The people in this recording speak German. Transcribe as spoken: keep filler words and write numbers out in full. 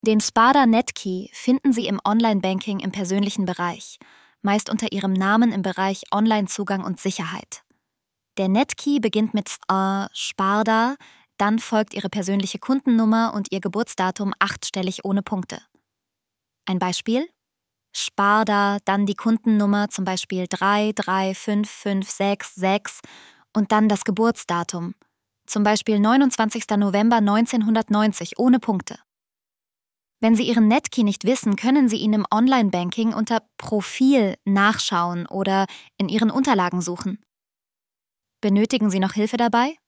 Den Sparda Netkey finden Sie im Online-Banking im persönlichen Bereich, meist unter Ihrem Namen im Bereich Online-Zugang und Sicherheit. Der Netkey beginnt mit äh, Sparda, dann folgt Ihre persönliche Kundennummer und Ihr Geburtsdatum achtstellig ohne Punkte. Ein Beispiel? Sparda, dann die Kundennummer, zum Beispiel drei drei fünf fünf sechs sechs und dann das Geburtsdatum, zum Beispiel neunundzwanzigster November neunzehnhundertneunzig ohne Punkte. Wenn Sie Ihren Netkey nicht wissen, können Sie ihn im Online-Banking unter Profil nachschauen oder in Ihren Unterlagen suchen. Benötigen Sie noch Hilfe dabei?